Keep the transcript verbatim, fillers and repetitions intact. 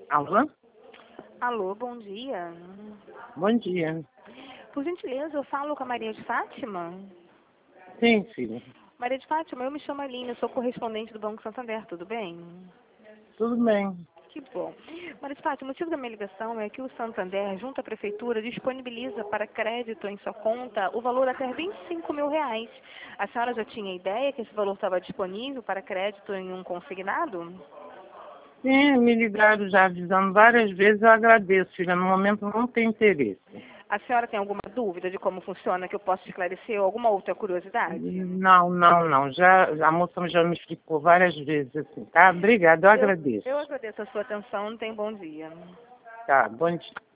Alô? Alô, bom dia. Bom dia. Por gentileza, eu falo com a Maria de Fátima? Sim, filho. Maria de Fátima, eu me chamo Aline, eu sou correspondente do Banco Santander, tudo bem? Tudo bem. Que bom. Maria de Fátima, o motivo da minha ligação é que o Santander, junto à Prefeitura, disponibiliza para crédito em sua conta o valor até vinte e cinco mil reais. A senhora já tinha ideia que esse valor estava disponível para crédito em um consignado? Sim, me ligaram já avisando várias vezes, eu agradeço, filha. No momento não tem interesse. A senhora tem alguma dúvida de como funciona que eu possa esclarecer ou alguma outra curiosidade? Não, não, não. Já, a moça já me explicou várias vezes assim, tá? Obrigada, eu Eu, agradeço. eu agradeço a sua atenção, tenha um bom dia. Tá, bom dia.